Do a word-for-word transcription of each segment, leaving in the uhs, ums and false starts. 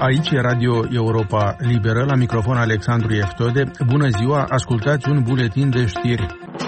Aici e Radio Europa Liberă, la microfon Alexandru Eftode. Bună ziua, ascultați un buletin de știri.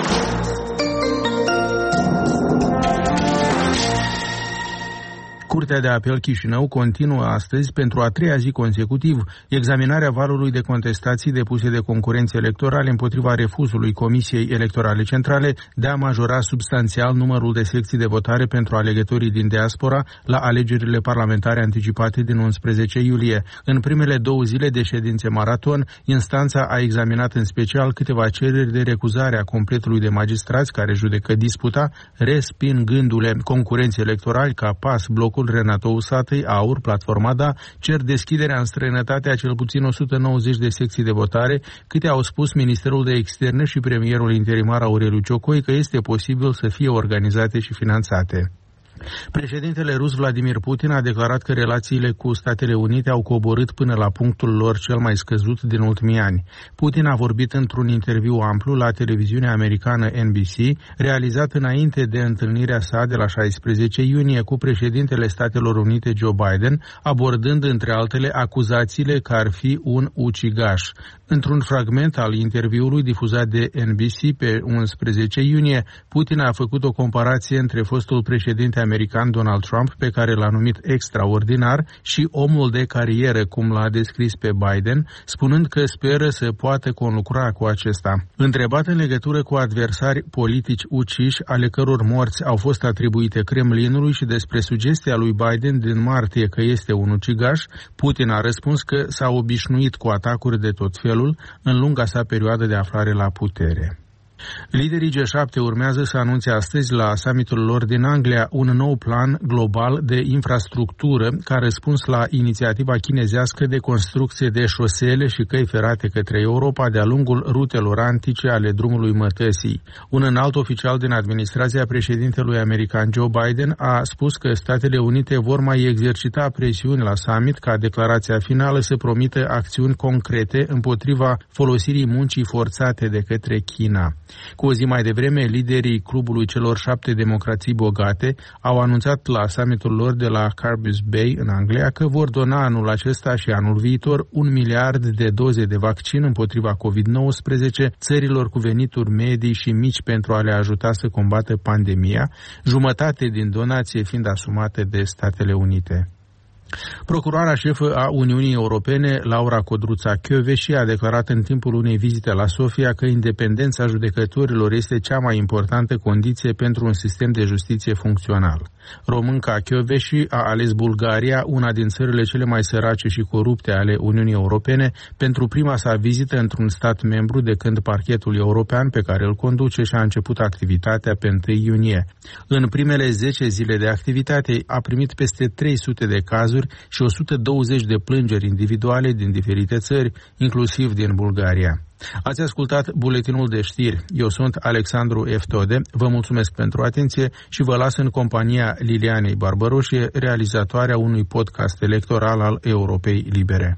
Curtea de Apel Chișinău continuă astăzi, pentru a treia zi consecutiv, examinarea valului de contestații depuse de concurenți electorale împotriva refuzului Comisiei Electorale Centrale de a majora substanțial numărul de secții de votare pentru alegătorii din diaspora la alegerile parlamentare anticipate din unsprezece iulie. În primele două zile de ședințe maraton, instanța a examinat în special câteva cereri de recuzare a completului de magistrați care judecă disputa, respingându-le. Concurenți electorali ca P A S, Blocul Renatou Satăi, Aur, Platforma Da, cer deschiderea în străinătate a cel puțin o sută nouăzeci de secții de votare, câte au spus Ministerul de Externe și premierul interimar Aureliu Ciocoi că este posibil să fie organizate și finanțate. Președintele rus Vladimir Putin a declarat că relațiile cu Statele Unite au coborât până la punctul lor cel mai scăzut din ultimii ani. Putin a vorbit într-un interviu amplu la televiziunea americană N B C, realizat înainte de întâlnirea sa de la șaisprezece iunie cu președintele Statelor Unite Joe Biden, abordând între altele acuzațiile că ar fi un ucigaș. Într-un fragment al interviului difuzat de N B C pe unsprezece iunie, Putin a făcut o comparație între fostul președinte american Donald Trump, pe care l-a numit extraordinar, și omul de carieră, cum l-a descris pe Biden, spunând că speră să poată conlucra cu acesta. Întrebat în legătură cu adversari politici uciși, ale căror morți au fost atribuite Kremlinului, și despre sugestia lui Biden din martie că este un ucigaș, Putin a răspuns că s-a obișnuit cu atacuri de tot felul în lunga sa perioadă de aflare la putere. Liderii G șapte urmează să anunțe astăzi la summitul lor din Anglia un nou plan global de infrastructură ca răspuns la inițiativa chinezească de construcție de șosele și căi ferate către Europa de-a lungul rutelor antice ale drumului mătăsii. Un înalt oficial din administrația președintelui american Joe Biden a spus că Statele Unite vor mai exercita presiuni la summit ca declarația finală să promită acțiuni concrete împotriva folosirii muncii forțate de către China. Cu o zi mai devreme, liderii clubului celor șapte democrații bogate au anunțat la summitul lor de la Carbis Bay în Anglia că vor dona anul acesta și anul viitor un miliard de doze de vaccin împotriva covid nouăsprezece țărilor cu venituri medii și mici pentru a le ajuta să combată pandemia, jumătate din donație fiind asumate de Statele Unite. Procuroara șefă a Uniunii Europene, Laura Codruța-Kövesi, a declarat în timpul unei vizite la Sofia că independența judecătorilor este cea mai importantă condiție pentru un sistem de justiție funcțional. Românca Kövesi a ales Bulgaria, una din țările cele mai sărace și corupte ale Uniunii Europene, pentru prima sa vizită într-un stat membru de când parchetul european pe care îl conduce și-a început activitatea pe întâi iunie. În primele zece zile de activitate a primit peste trei sute de cazuri și o sută douăzeci de plângeri individuale din diferite țări, inclusiv din Bulgaria. Ați ascultat buletinul de știri. Eu sunt Alexandru Eftode. Vă mulțumesc pentru atenție și vă las în compania Lilianei Barbaroșie, realizatoarea unui podcast electoral al Europei Libere.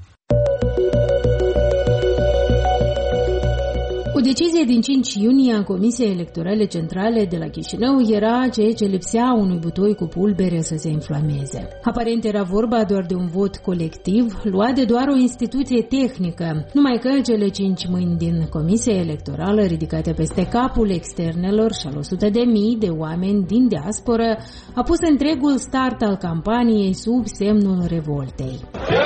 O decizie din cinci iunie a Comisiei Electorale Centrale de la Chișinău era ceea ce lipsea unui butoi cu pulbere să se inflameze. Aparent era vorba doar de un vot colectiv, luat de doar o instituție tehnică, numai că cele cinci mâini din Comisia Electorală, ridicate peste capul externelor și al o sută de mii de oameni din diasporă, a pus întregul start al campaniei sub semnul revoltei.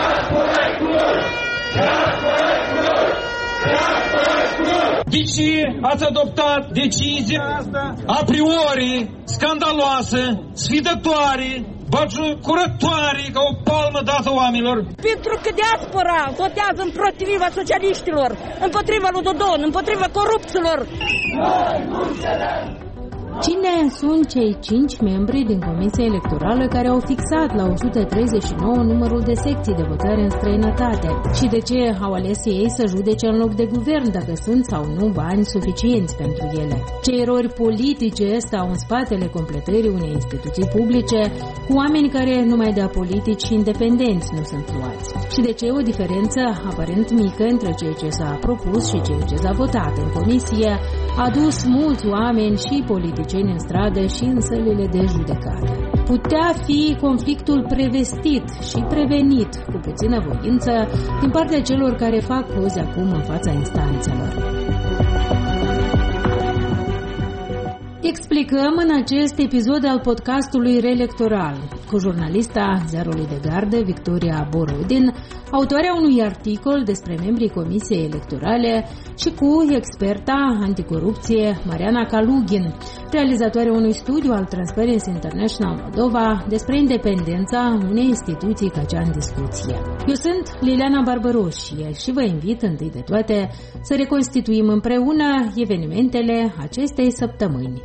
De ce ați adoptat decizia asta a priori scandaloasă, sfidătoare, bagiocurătoare, ca o palmă dată oamenilor? Pentru că diaspora votează împotriva socialiștilor, împotriva lui Dodon, împotriva corupților. Cine sunt cei cinci membri din Comisia Electorală care au fixat la o sută treizeci și nouă numărul de secții de votare în străinătate? Și de ce au ales ei să judece în loc de guvern dacă sunt sau nu bani suficienți pentru ele? Ce erori politice stau în spatele completării unei instituții publice cu oameni care numai de apolitici și independenți nu sunt luați? Și de ce o diferență aparent mică între ceea ce s-a propus și ceea ce s-a votat în comisie a dus mulți oameni și politicieni în stradă și în sălile de judecată. Putea fi conflictul prevestit și prevenit cu puțină voință din partea celor care fac poze acum în fața instanțelor. Explicăm în acest episod al podcastului Reelectoral cu jurnalista Ziarului de Gardă, Victoria Borodin, autoarea unui articol despre membrii Comisiei Electorale și cu experta anticorupție Mariana Kalugin, realizatoarea unui studiu al Transparency International Moldova despre independența unei instituții ca cea în discuție. Eu sunt Liliana Barbăroșie și vă invit întâi de toate să reconstituim împreună evenimentele acestei săptămâni.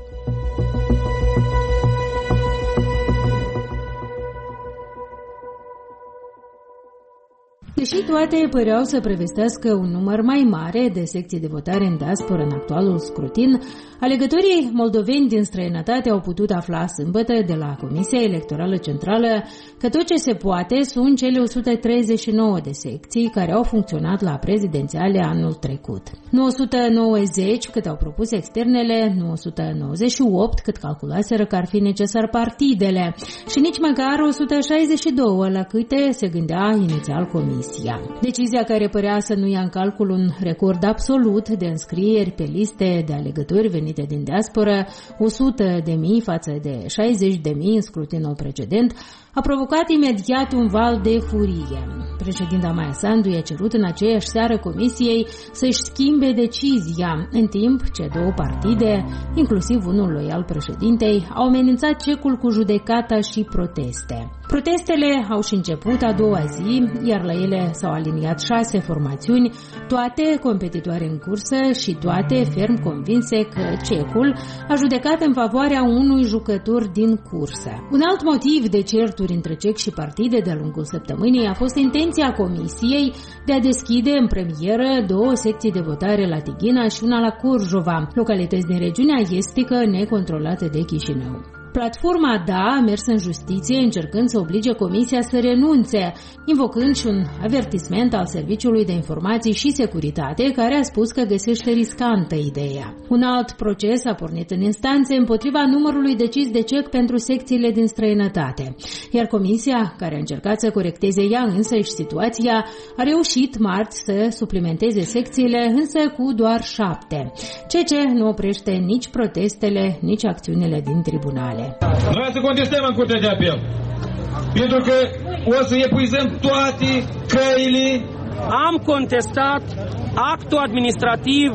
Deși toate păreau să prevestească un număr mai mare de secții de votare în diasporă în actualul scrutin, alegătorii moldoveni din străinătate au putut afla sâmbătă de la Comisia Electorală Centrală că tot ce se poate sunt cele o sută treizeci și nouă de secții care au funcționat la prezidențiale anul trecut. Nu o sută nouăzeci cât au propus externele, nu o sută nouăzeci și opt cât calculaseră că ar fi necesar partidele și nici măcar o sută șaizeci și doi la câte se gândea inițial Comisia. Decizia care părea să nu ia în calcul un record absolut de înscrieri pe liste de alegători venite din diasporă, o sută de mii față de șaizeci de mii în scrutinul precedent, a provocat imediat un val de furie. Președinta Maia Sandu i-a cerut în aceeași seară Comisiei să-și schimbe decizia, în timp ce două partide, inclusiv unul loial președintei, au amenințat cecul cu judecata și proteste. Protestele au și început a doua zi, iar la ele s-au aliniat șase formațiuni, toate competitoare în cursă și toate ferm convinse că cecul a judecat în favoarea unui jucător din cursă. Un alt motiv de certuri între cec și partide de-a lungul săptămânii a fost intenția Comisiei de a deschide în premieră două secții de votare la Tighina și una la Corjova, localități din regiunea estică necontrolate de Chișinău. Platforma D A a mers în justiție încercând să oblige Comisia să renunțe, invocând și un avertisment al Serviciului de Informații și Securitate, care a spus că găsește riscantă ideea. Un alt proces a pornit în instanțe împotriva numărului decis de cec pentru secțiile din străinătate, iar Comisia, care a încercat să corecteze ea însăși situația, a reușit marți să suplimenteze secțiile, însă cu doar șapte, ceea ce nu oprește nici protestele, nici acțiunile din tribunale. Noi să contestăm în Curtea de Apel, pentru că o să epuizăm toate căile. Am contestat actul administrativ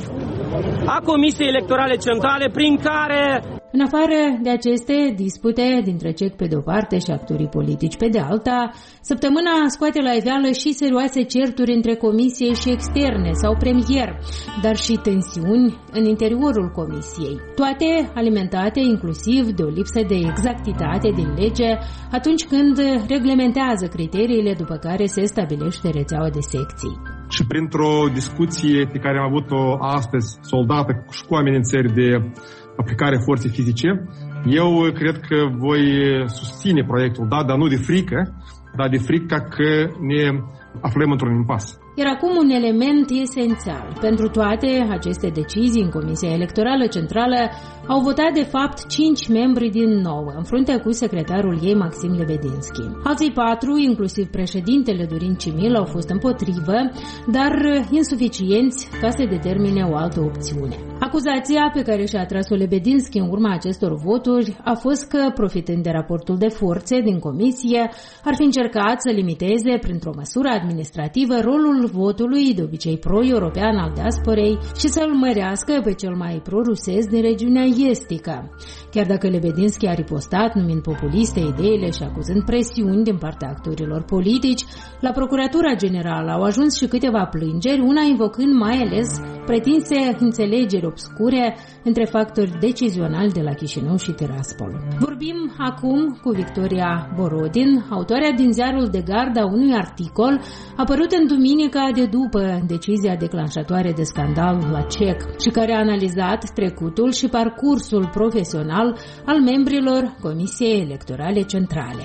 a Comisiei Electorale Centrale prin care... În afară de aceste dispute dintre cec pe de-o parte și actorii politici pe de alta, săptămâna scoate la iveală și serioase certuri între comisie și externe sau premier, dar și tensiuni în interiorul comisiei, toate alimentate inclusiv de o lipsă de exactitate din lege atunci când reglementează criteriile după care se stabilește rețeaua de secții. Și printr-o discuție pe care am avut-o astăzi, soldată și cu amenințări de aplicare forței fizice, eu cred că voi susține proiectul, da, dar nu de frică, dar de frică că ne aflăm într-un impas. Iar acum un element esențial. Pentru toate aceste decizii în Comisia Electorală Centrală au votat de fapt cinci membri din nouă, în frunte cu secretarul ei Maxim Lebedinski. Alții patru, inclusiv președintele Dorin Cimil, au fost împotrivă, dar insuficienți ca să determine o altă opțiune. Acuzația pe care și-a atras-o Lebedinski în urma acestor voturi a fost că, profitând de raportul de forțe din comisie, ar fi încercat să limiteze, printr-o măsură administrativă, rolul votului, de obicei pro-european al diasporei, și să-l mărească pe cel mai pro-rusesc din regiunea estică. Chiar dacă Lebedinski a ripostat numind populiste ideile și acuzând presiuni din partea actorilor politici, la Procuratura Generală au ajuns și câteva plângeri, una invocând mai ales pretinse înțelegeri obscure între factori decizionali de la Chișinău și Tiraspol. Vorbim acum cu Victoria Borodin, autoarea din Ziarul de Gardă a unui articol apărut în duminica de după decizia declanșatoare de scandal la cec și care a analizat trecutul și parcursul profesional al membrilor Comisiei Electorale Centrale.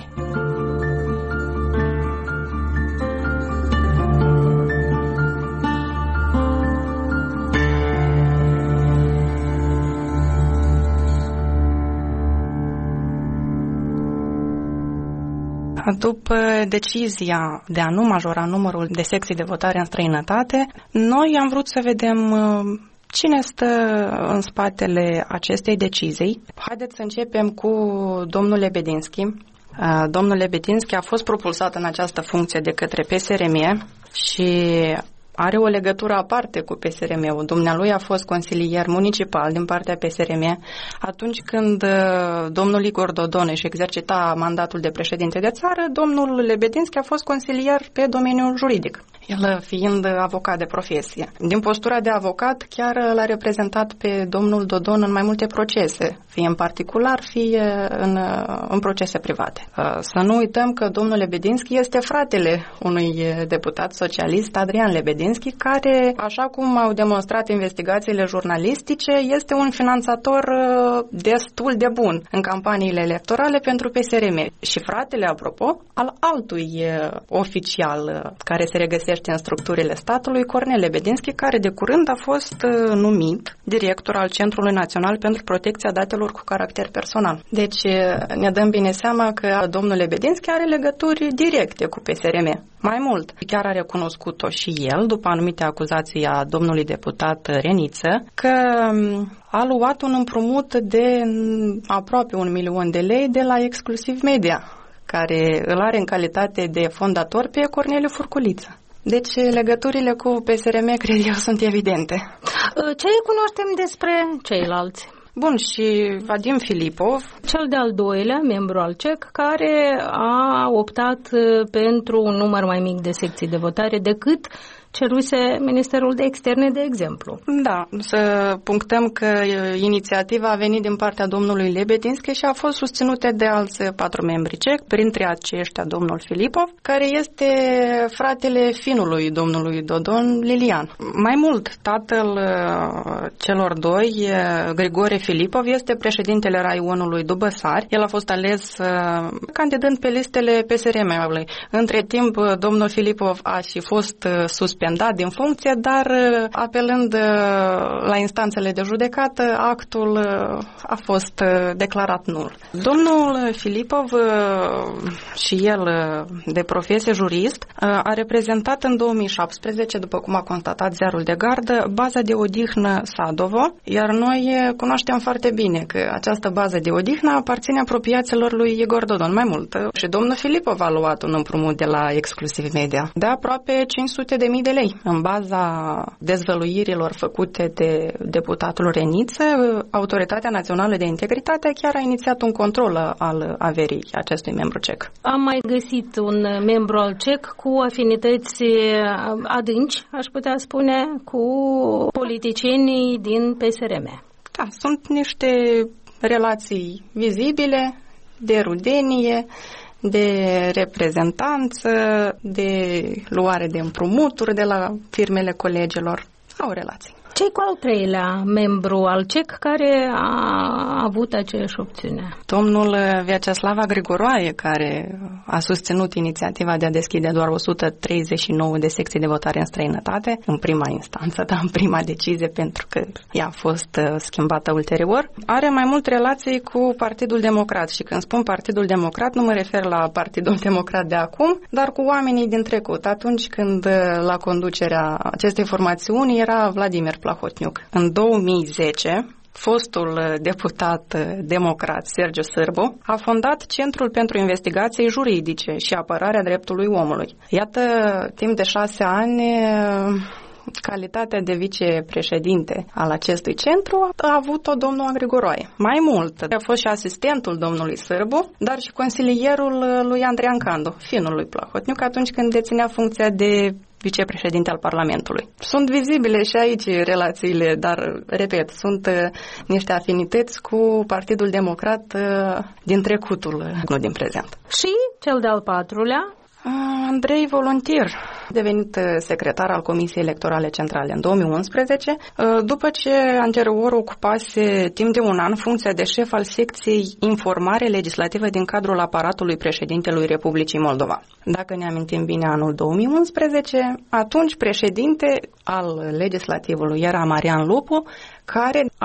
După decizia de a nu majora numărul de secții de votare în străinătate, noi am vrut să vedem cine stă în spatele acestei decizii. Haideți să începem cu domnul Lebedinski. Domnul Lebedinski a fost propulsat în această funcție de către P S R M și are o legătură aparte cu P S R M-ul. Dumnealui a fost consilier municipal din partea P S R M atunci când domnul Igor Dodon își exercita mandatul de președinte de țară, domnul Lebedinski a fost consilier pe domeniul juridic, el fiind avocat de profesie. Din postura de avocat chiar l-a reprezentat pe domnul Dodon în mai multe procese, fie în particular, fie în, în procese private. Să nu uităm că domnul Lebedinski este fratele unui deputat socialist, Adrian Lebedinski, care, așa cum au demonstrat investigațiile jurnalistice, este un finanțator destul de bun în campaniile electorale pentru P S R M. Și fratele, apropo, al altui oficial care se regăsește în structurile statului, Cornel Lebedinski, care de curând a fost numit director al Centrului Național pentru Protecția Datelor cu caracter personal. Deci ne dăm bine seama că domnul Lebedinski are legături directe cu P S R M. Mai mult, chiar a recunoscut-o și el, după anumite acuzații a domnului deputat Reniță, că a luat un împrumut de aproape un milion de lei de la Exclusiv Media, care îl are în calitate de fondator pe Corneliu Furculiță. Deci legăturile cu P S R M, cred eu, sunt evidente. Ce cunoaștem despre ceilalți? Bun, și Vadim Filipov, cel de-al doilea membru al C E C, care a optat pentru un număr mai mic de secții de votare decât ceruse Ministerul de Externe, de exemplu. Da, să punctăm că inițiativa a venit din partea domnului Lebedinski și a fost susținută de alți patru membri C E C, printre aceștia domnul Filipov, care este fratele finului domnului Dodon, Lilian. Mai mult, tatăl celor doi, Grigore Filipov, este președintele raionului Dubăsari. El a fost ales candidând pe listele P S R M-ului. Între timp, domnul Filipov a și fost suspendat din funcție, dar apelând la instanțele de judecată, actul a fost declarat nul. Domnul Filipov, și el de profesie jurist, a reprezentat în două mii șaptesprezece, după cum a constatat Ziarul de Gardă, baza de odihnă Sadovo, iar noi cunoaștem foarte bine că această bază de odihnă aparține apropiaților lui Igor Dodon. Mai mult, și domnul Filipov a luat un împrumut de la Exclusiv Media de aproape cinci sute de mii de lei. În baza dezvăluirilor făcute de deputatul Reniță, Autoritatea Națională de Integritate chiar a inițiat un control al averii acestui membru C E C. Am mai găsit un membru al C E C cu afinități adânci, aș putea spune, cu politicienii din P S R M. Da, sunt niște relații vizibile, de rudenie, de reprezentanță, de luare de împrumuturi de la firmele colegilor. Au relații. Ce-i cu al treilea membru al C E C care a avut aceeași opțiune? Domnul Vyacheslava Grigoroae, care a susținut inițiativa de a deschide doar o sută treizeci și nouă de secții de votare în străinătate, în prima instanță, dar în prima decizie, pentru că ea a fost schimbată ulterior, are mai mult relații cu Partidul Democrat. Și când spun Partidul Democrat, nu mă refer la Partidul Democrat de acum, dar cu oamenii din trecut, atunci când la conducerea acestei formațiuni era Vladimir Plahotniuc. În două mii zece, fostul deputat democrat Sergiu Sârbu a fondat Centrul pentru Investigații Juridice și Apărarea Dreptului Omului. Iată, timp de șase ani, calitatea de vicepreședinte al acestui centru a avut-o domnul Grigoroae. Mai mult, a fost și asistentul domnului Sârbu, dar și consilierul lui Andrean Candu, finul lui Plahotniuc, atunci când deținea funcția de vicepreședinte al Parlamentului. Sunt vizibile și aici relațiile, dar, repet, sunt uh, niște afinități cu Partidul Democrat uh, din trecutul, nu din prezent. Și cel de-al patrulea? Andrei Volontier, devenit secretar al Comisiei Electorale Centrale în două mii unsprezece, după ce anterior ocupase timp de un an funcția de șef al secției informare legislativă din cadrul aparatului președintelui Republicii Moldova. Dacă ne amintim bine, anul două mii unsprezece, atunci președinte al legislativului era Marian Lupu, care a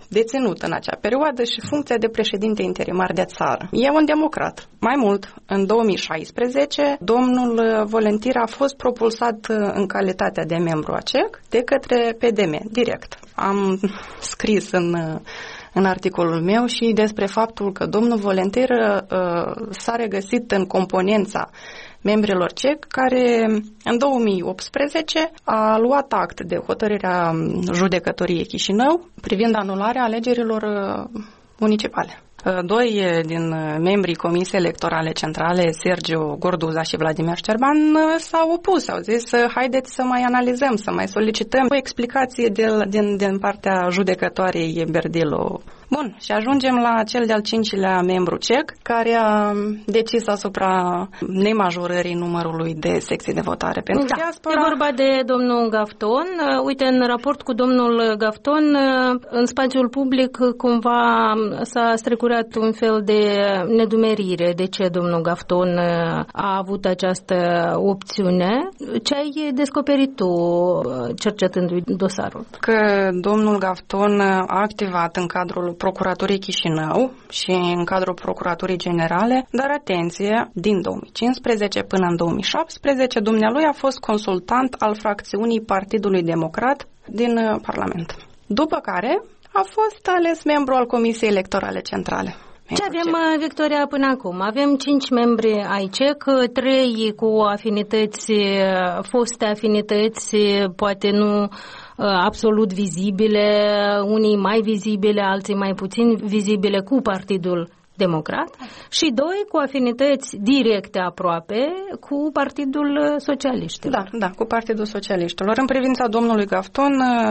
deținut în acea perioadă și funcția de președinte interimar de țară. E un democrat. Mai mult, în două mii șaisprezece, domnul Volentir a fost propulsat în calitatea de membru a C E C de către P D M, direct. Am scris în, în articolul meu și despre faptul că domnul Volentir uh, s-a regăsit în componența membrilor C E C, care în două mii optsprezece a luat act de hotărârea judecătoriei Chișinău privind anularea alegerilor municipale. Doi din membrii Comisiei Electorale Centrale, Sergiu Gorduza și Vladimir Șterban, s-au opus, au zis haideți să mai analizăm, să mai solicităm o explicație de, din, din partea judecătoarei Berdilo. Bun, și ajungem la cel de-al cincilea membru C E C, care a decis asupra nemajorării numărului de secții de votare pentru da. diaspora. E vorba de domnul Gafton. Uite, în raport cu domnul Gafton, în spațiul public cumva s-a strecurat un fel de nedumerire de ce domnul Gafton a avut această opțiune. Ce ai descoperit tu cercetându-i dosarul? Că domnul Gafton a activat în cadrul Procuraturii Chișinău și în cadrul Procuraturii Generale, dar atenție, din două mii cincisprezece până în două mii șaptesprezece, dumnealui a fost consultant al fracțiunii Partidului Democrat din Parlament. După care a fost ales membru al Comisiei Electorale Centrale. Ce avem, Victoria, până acum? Avem cinci membri ai C E C, trei cu afinități, foste afinități, poate nu absolut vizibile, unii mai vizibile, alții mai puțin vizibile cu Partidul Democrat și doi cu afinități directe aproape cu Partidul Socialiștilor. Da, da, cu Partidul Socialiștilor. În privința domnului Gafton,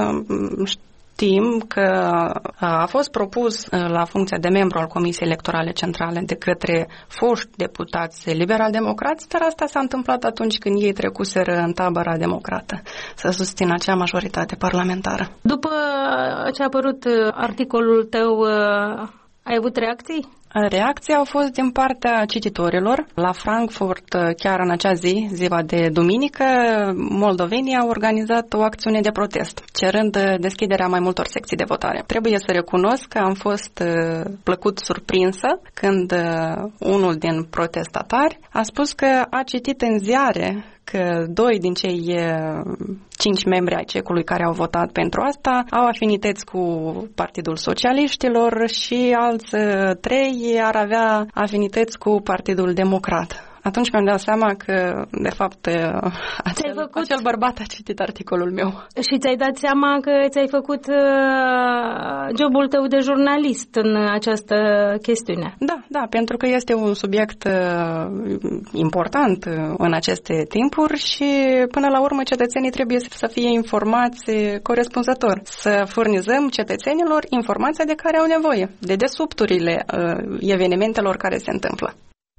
știm că a fost propus la funcția de membru al Comisiei Electorale Centrale de către foști deputați liberal-democrați, dar asta s-a întâmplat atunci când ei trecuseră în tabăra democrată să susțină acea majoritate parlamentară. După ce a apărut articolul tău, ai avut reacții? Reacții au fost din partea cititorilor. La Frankfurt, chiar în acea zi, ziua de duminică, moldovenii au organizat o acțiune de protest, cerând deschiderea mai multor secții de votare. Trebuie să recunosc că am fost plăcut surprinsă când unul din protestatari a spus că a citit în ziare că doi din cei cinci membri ai C E C-ului care au votat pentru asta au afinități cu Partidul Socialiștilor și alți trei ar avea afinități cu Partidul Democrat. Atunci mi-am dat seama că, de fapt, acel, făcut... acel bărbat a citit articolul meu. Și ți-ai dat seama că ți-ai făcut uh, jobul tău de jurnalist în această chestiune. Da, da, pentru că este un subiect uh, important în aceste timpuri și, până la urmă, cetățenii trebuie să fie informați corespunzător. Să furnizăm cetățenilor informația de care au nevoie, de desubturile uh, evenimentelor care se întâmplă.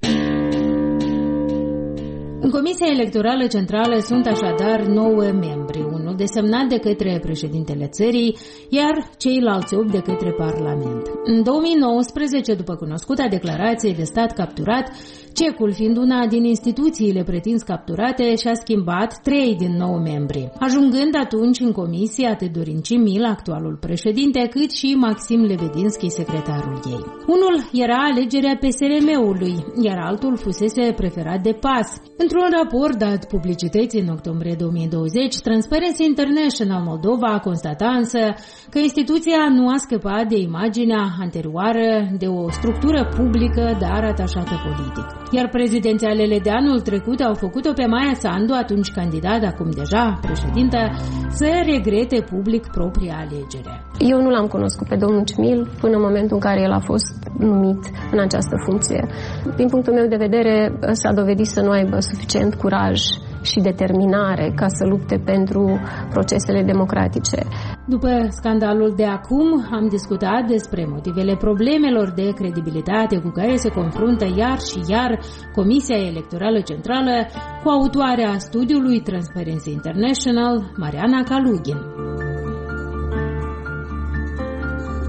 În Comisia Electorală Centrală sunt așadar nouă membri, unul desemnat de către președintele țării, iar ceilalți opt de către Parlament. În două mii nouăsprezece, după cunoscuta declarație de stat capturat, C E C-ul fiind una din instituțiile pretins capturate, și-a schimbat trei din nouă membri, ajungând atunci în comisie atât Dorin Cimil, actualul președinte, cât și Maxim Lebedinski, secretarul ei. Unul era alegerea P S R M-ului, iar altul fusese preferat de P A S. Într-un raport dat publicității în octombrie două mii douăzeci, Transparency International Moldova a constatat însă că instituția nu a scăpat de imaginea anterioară de o structură publică, dar atașată politic. Iar prezidențialele de anul trecut au făcut-o pe Maia Sandu, atunci candidat, acum deja președintă, să regrete public propria alegere. Eu nu l-am cunoscut pe domnul Cimil până în momentul în care el a fost numit în această funcție. Din punctul meu de vedere, s-a dovedit să nu aibă suficient curaj și determinare ca să lupte pentru procesele democratice. După scandalul de acum, am discutat despre motivele problemelor de credibilitate cu care se confruntă iar și iar Comisia Electorală Centrală cu autoarea studiului Transparency International, Mariana Kalugin.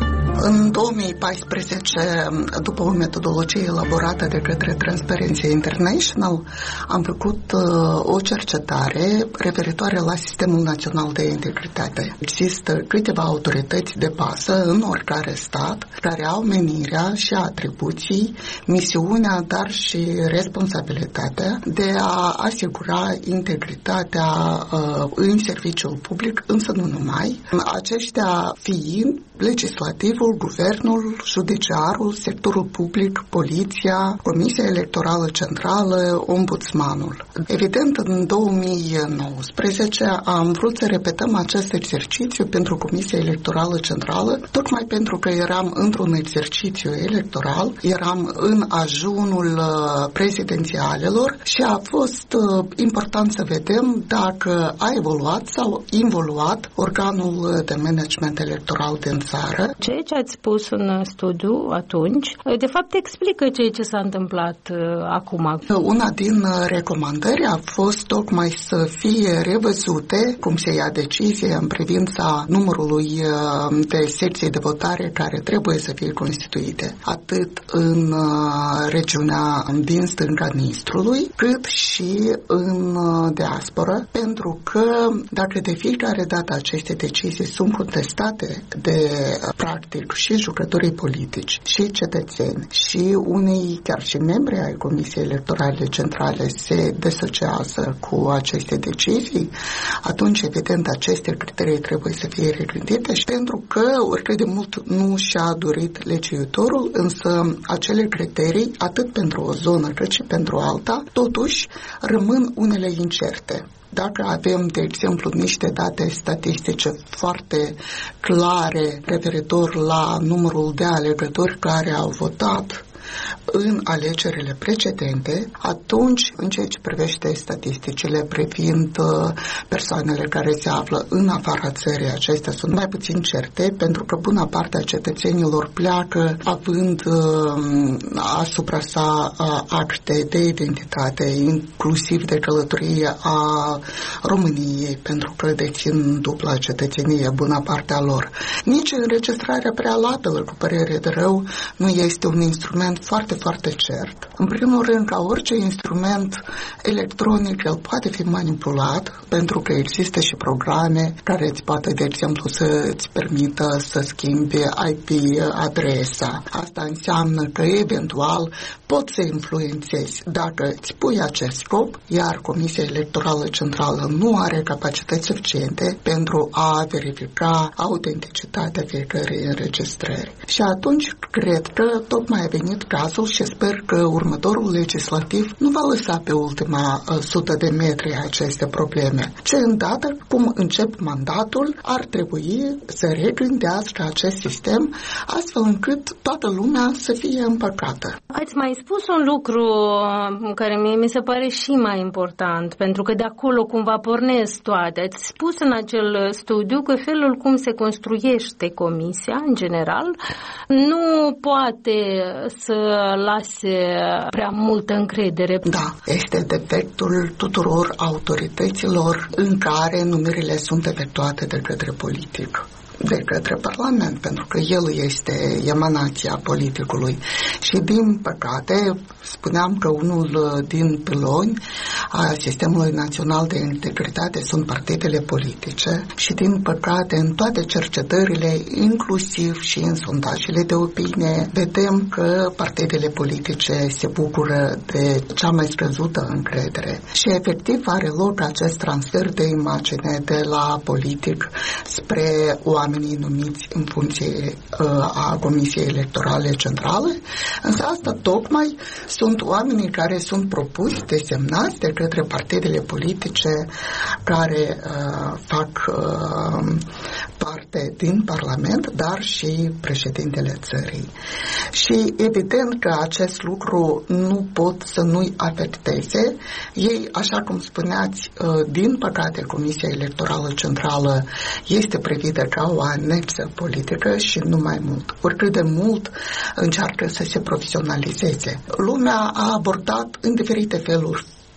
În două mii paisprezece, după o metodologie elaborată de către Transparency International, am făcut uh, o cercetare referitoare la Sistemul Național de Integritate. Există câteva autorități de bază în oricare stat care au menirea și atribuții, misiunea, dar și responsabilitatea de a asigura integritatea uh, în serviciul public, însă nu numai. Aceștia fiind legislativul, guvernul, judiciarul, sectorul public, poliția, Comisia Electorală Centrală, ombudsmanul. Evident, în două mii nouăsprezece am vrut să repetăm acest exercițiu pentru Comisia Electorală Centrală, tocmai pentru că eram într-un exercițiu electoral, eram în ajunul prezidențialelor și a fost important să vedem dacă a evoluat sau involuat organul de management electoral din țară. Ceea ce ați spus în studiu atunci, de fapt explică ceea ce s-a întâmplat uh, acum. Una din recomandări a fost tocmai să fie revăzute cum se ia decizie în privința numărului uh, de secții de votare care trebuie să fie constituite, atât în uh, regiunea din stânga Nistrului, cât și în uh, diaspora, pentru că dacă de fiecare dată aceste decizii sunt contestate de practic și jucătorii politici și cetățeni și unii chiar și membri ai Comisiei Electorale Centrale se desociază cu aceste decizii, atunci evident aceste criterii trebuie să fie regândite și pentru că oricât de mult nu și-a dorit legiuitorul, însă acele criterii, atât pentru o zonă cât și pentru alta, totuși rămân unele incerte. Dacă avem, de exemplu, niște date statistice foarte clare referitor la numărul de alegători care au votat în alegerile precedente, atunci, în ceea ce privește statisticile privind persoanele care se află în afara țării, acestea sunt mai puțin certe, pentru că buna parte a cetățenilor pleacă având uh, asupra sa uh, acte de identitate, inclusiv de călătorie a României, pentru că dețin dubla cetățenie, buna parte a lor. Nici înregistrarea prealabilă, cu părere de rău, nu este un instrument foarte, foarte cert. În primul rând, ca orice instrument electronic, el poate fi manipulat, pentru că există și programe care îți poate, de exemplu, să îți permită să schimbi I P adresa. Asta înseamnă că, eventual, poți să influențezi dacă îți pui acest scop, iar Comisia Electorală Centrală nu are capacități suficiente pentru a verifica autenticitatea fiecărei înregistrări. Și atunci, cred că tocmai a venit cazul și sper că următorul legislativ nu va lăsa pe ultima uh, sută de metri aceste probleme, ci îndată cum încep mandatul ar trebui să regândească acest sistem astfel încât toată lumea să fie împăcată. Ați mai spus un lucru care mie mi se pare și mai important, pentru că de acolo cumva pornesc toate. Ați spus în acel studiu că felul cum se construiește comisia, în general, nu poate să lase prea multă încredere. Da, este defectul tuturor autorităților în care numirile sunt efectuate de către politic, de către Parlament, pentru că el este emanația politicului. Și din păcate, spuneam că unul din piloni a Sistemului Național de Integritate sunt partidele politice și din păcate în toate cercetările, inclusiv și în sondajele de opinie, vedem că partidele politice se bucură de cea mai scăzută încredere. Și efectiv are loc acest transfer de imagine de la politic spre oamenii numiți în funcție uh, a Comisiei Electorale Centrale, însă asta tocmai sunt oamenii care sunt propuși, desemnați de către partidele politice care uh, fac uh, parte din Parlament, dar și președintele țării. Și evident că acest lucru nu pot să nu-i afecteze. Ei, așa cum spuneați, uh, din păcate Comisia Electorală Centrală este privită ca o anexă politică și nu mai mult. Oricât de mult încearcă să se profesionalizeze. Lumea a abordat în diferite feluri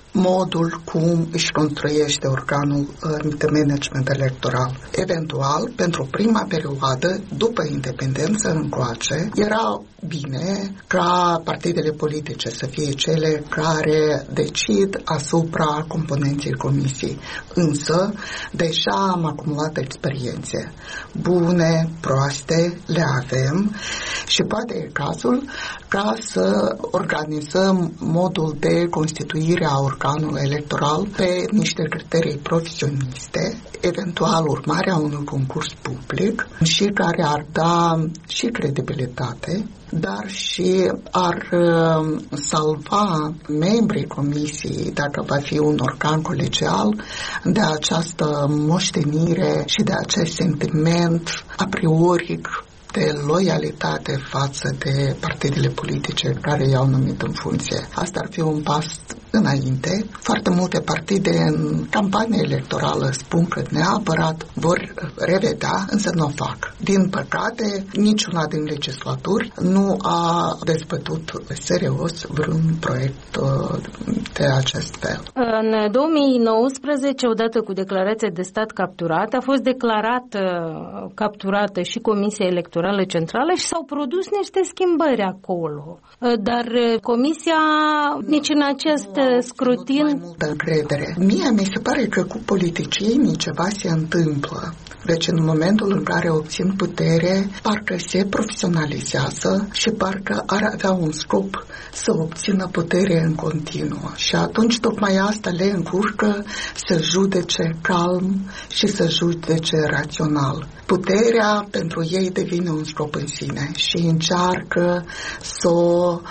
modul cum își construiește organul de management electoral. Eventual, pentru prima perioadă, după independență încoace, era bine ca partidele politice să fie cele care decid asupra componenței comisiei. Însă, deja am acumulat experiențe bune, proaste, le avem și poate e cazul ca să organizăm modul de constituire a organului electoral pe niște criterii profesioniste, eventual urmarea unui concurs public și care ar da și credibilitate, dar și ar uh, salva membrii comisiei, dacă va fi un organ colegial, de această moștenire și de acest sentiment a priori de loialitate față de partidele politice care i-au numit în funcție. Asta ar fi un pas înainte. Foarte multe partide în campanie electorală spun că neapărat vor revedea, însă nu o fac. Din păcate, niciuna din legislaturi nu a dezbătut serios vreun proiect de acest fel. În două mii nouăsprezece, odată cu declarația de stat capturată, a fost declarată capturată și Comisia Electorală Centrală și s-au produs niște schimbări acolo. Dar Comisia nici în acest scrutin... Mai multă încredere. Mie mi se pare că cu politicienii ceva se întâmplă. Deci în momentul în care obțin putere, parcă se profesionalizează și parcă ar avea un scop să obțină putere în continuu. Și atunci tocmai asta le încurcă să judece calm și să judece rațional. Puterea pentru ei devine un scop în sine și încearcă să o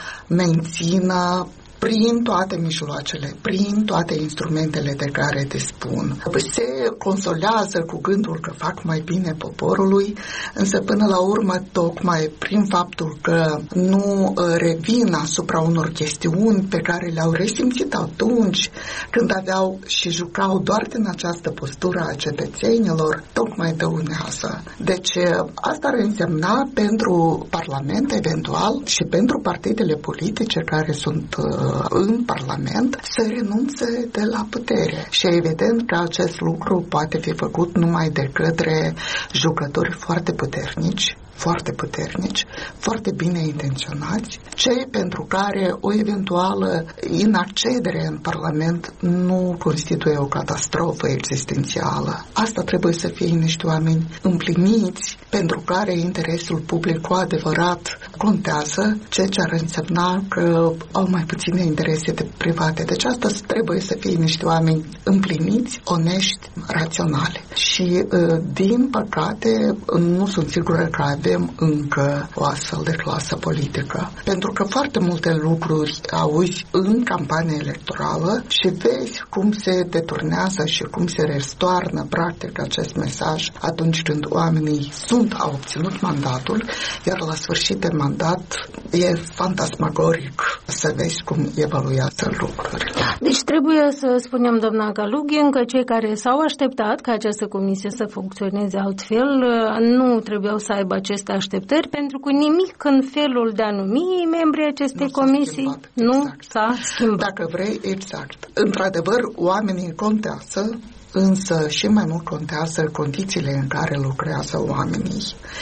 mențină prin toate mijloacele, prin toate instrumentele de care dispun. Se consolează cu gândul că fac mai bine poporului, însă până la urmă, tocmai prin faptul că nu revin asupra unor chestiuni pe care le-au resimțit atunci când aveau și jucau doar din această postură a cetățenilor, tocmai dăunează. Deci asta ar însemna pentru Parlament eventual și pentru partidele politice care sunt în Parlament să renunțe de la putere. Și evident că acest lucru poate fi făcut numai de către jucători foarte puternici, foarte puternici, foarte bine intenționați, cei pentru care o eventuală inaccedere în Parlament nu constituie o catastrofă existențială. Asta trebuie să fie niște oameni împliniți pentru care interesul public cu adevărat contează, ceea ce ar însemna că au mai puține interese de private. Deci asta trebuie să fie niște oameni împliniți, onești, raționali. Și din păcate nu sunt sigură că avem încă o astfel de clasă politică. Pentru că foarte multe lucruri auzi în campanie electorală și vezi cum se deturnează și cum se restoarnă practic acest mesaj atunci când oamenii sunt, au obținut mandatul, iar la sfârșit de mandat e fantasmagoric să vezi cum evaluează lucrurile. Deci trebuie să spunem, doamna Kalugin, că cei care s-au așteptat ca această comisie să funcționeze altfel nu trebuiau să aibă aceste așteptări, pentru că nimic în felul de a numi membrii acestei nu comisii s-a nu exact. s-a schimbat. Dacă vrei, exact. Într-adevăr, oamenii contează, însă și mai mult contează condițiile în care lucrează oamenii.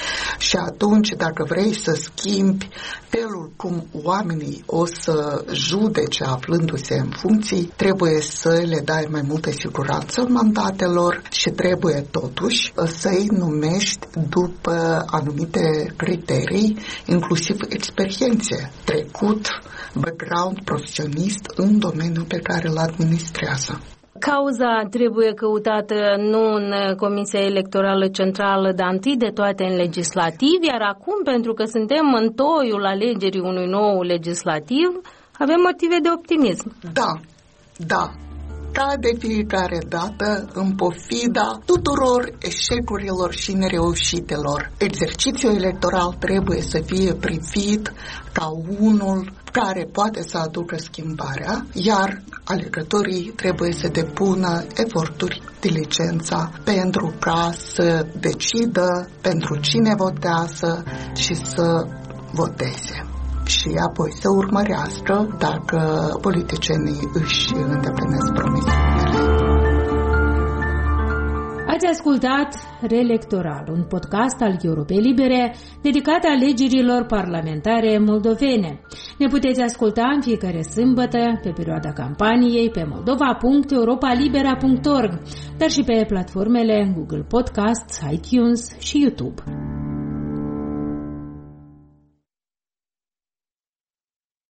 Și atunci, dacă vrei să schimbi felul cum oamenii o să judece aflându-se în funcții, trebuie să le dai mai multă siguranță mandatelor și trebuie totuși să-i numești după anumite criterii, inclusiv experiențe, trecut, background profesionist în domeniul pe care îl administrează. Cauza trebuie căutată nu în Comisia Electorală Centrală, dar întâi de toate în legislativ, iar acum, pentru că suntem în toiul alegerii unui nou legislativ, avem motive de optimism. Da, da. Ca de fiecare dată, în pofida tuturor eșecurilor și nereușitelor, exercițiul electoral trebuie să fie privit ca unul care poate să aducă schimbarea, iar alegătorii trebuie să depună eforturi, diligența, pentru ca să decidă pentru cine votează și să voteze. și apoi să urmărească dacă politicienii își îndeplinesc promisiunile. Ați ascultat Reelectoral, un podcast al Europei Libere dedicat alegerilor parlamentare moldovene. Ne puteți asculta în fiecare sâmbătă, pe perioada campaniei, pe moldova punct europa libera punct org, dar și pe platformele Google Podcasts, iTunes și YouTube.